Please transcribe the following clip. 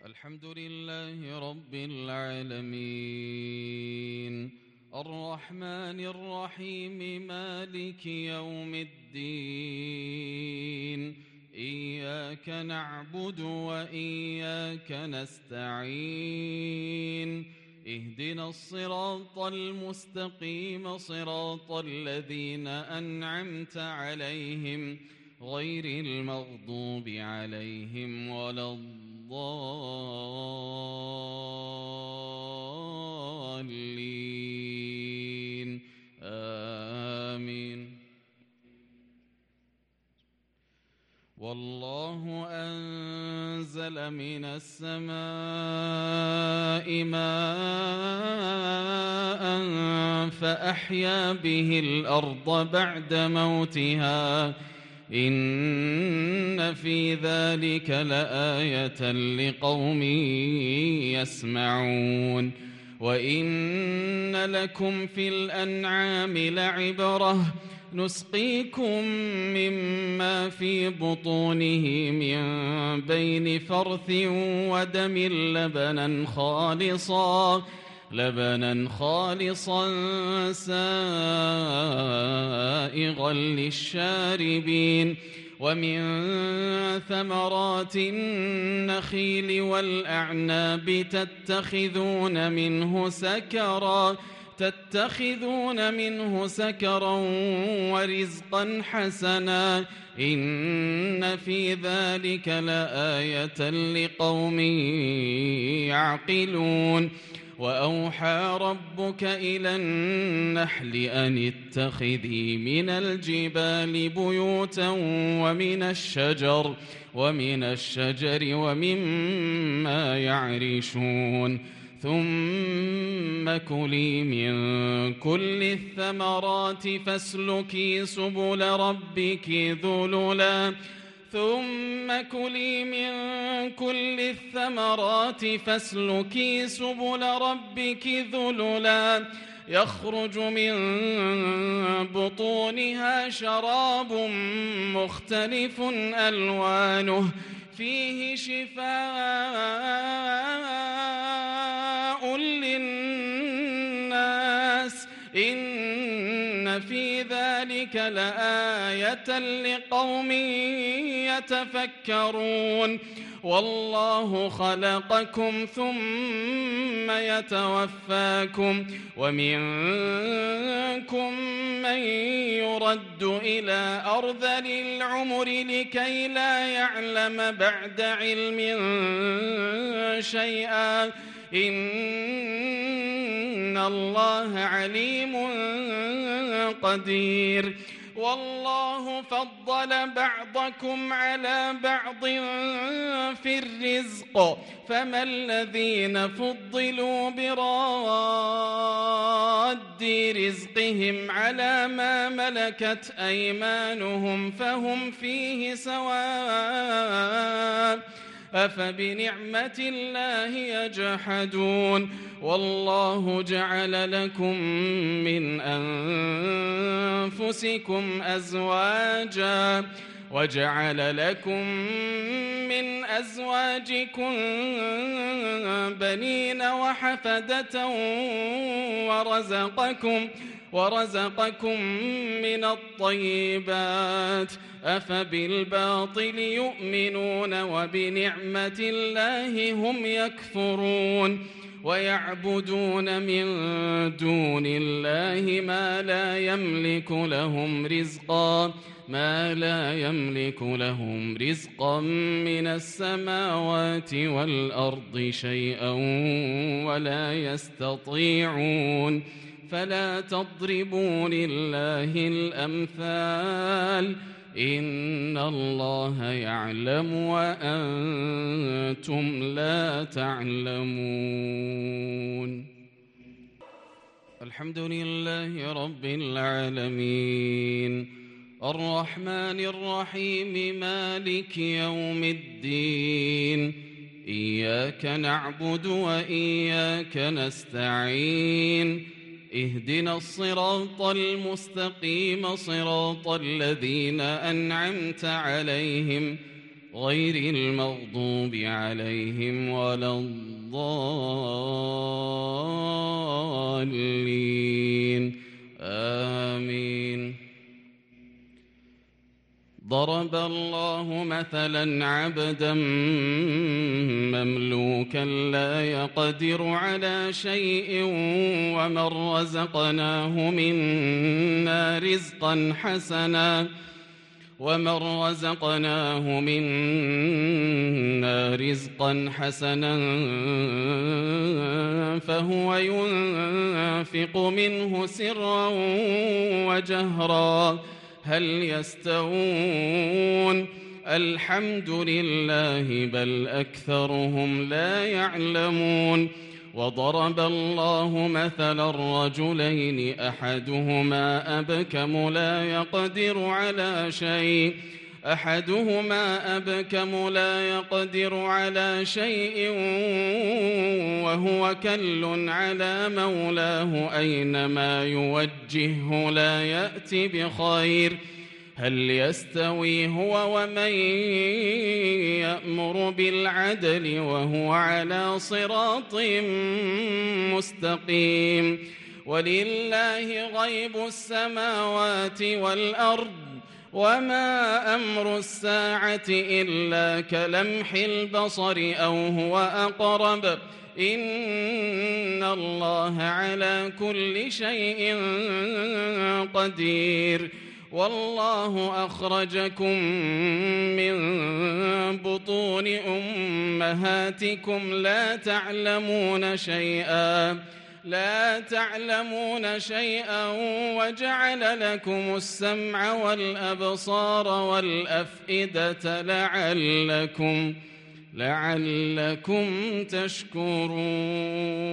الحمد لله رب العالمين الرحمن الرحيم مالك يوم الدين إياك نعبد وإياك نستعين اهدنا الصراط المستقيم صراط الذين أنعمت عليهم غير المغضوب عليهم ولا الضالين آمين. والله أنزل من السماء ماء فأحيا به الأرض بعد موتها إن في ذلك لآية لقوم يسمعون. وإن لكم في الأنعام لعبرة نسقيكم مما في بطونه من بين فرث ودم لبنا خالصا سائغا للشاربين ومن ثمرات النخيل والأعناب تتخذون منه سكرا ورزقا حسنا إن في ذلك لآية لقوم يعقلون. وأوحى ربك إلى النحل أن اتخذي من الجبال بيوتا ومن الشجر ومما يعرشون ثم كلي من كل الثمرات فاسلكي سبل ربك ذللا يخرج من بطونها شراب مختلف ألوانه فيه شفاء للناس إن في ذلك لآية لقوم يتفكرون. والله خلقكم ثم يتوفاكم ومنكم من يرد إلى أرذل العمر لكي لا يعلم بعد علم شيئا إن الله عليم قدير. والله فضل بعضكم على بعض في الرزق فما الذين فضلوا براد رزقهم على ما ملكت أيمانهم فهم فيه سواء أفبنعمة الله يجحدون. والله جعل لكم من أنفسكم أزواجا وجعل لكم من أزواجكم بنين وحفدة ورزقكم من الطيبات أفبالباطل يؤمنون وبنعمة الله هم يكفرون. ويعبدون من دون الله ما لا يملك لهم رزقا من السماوات والأرض شيئا ولا يستطيعون. فلا تضربوا لله الأمثال إن الله يعلم وأنتم لا تعلمون. الحمد لله رب العالمين الرحمن الرحيم مالك يوم الدين إياك نعبد وإياك نستعين اهدنا الصراط المستقيم صراط الذين أنعمت عليهم غير المغضوب عليهم ولا الضالين آمين. ضرب الله مثلا عبدا مملوكا لا يقدر على شيء ومن رزقناه منا رزقا حسنا فهو ينفق منه سرا وجهرا هل يستوون؟ الحمد لله بل أكثرهم لا يعلمون. وضرب الله مثلا رجلين أحدهما أبكم لا يقدر على شيء وهو كل على مولاه أينما يوجهه لا يأتي بخير هل يستوي هو ومن يأمر بالعدل وهو على صراط مستقيم. ولله غيب السماوات والأرض وما أمر الساعة إلا كلمح البصر أو هو أقرب إن الله على كل شيء قدير. والله أخرجكم من بطون أمهاتكم لا تعلمون شيئا وجعل لكم السمع والأبصار والأفئدة لعلكم تشكرون.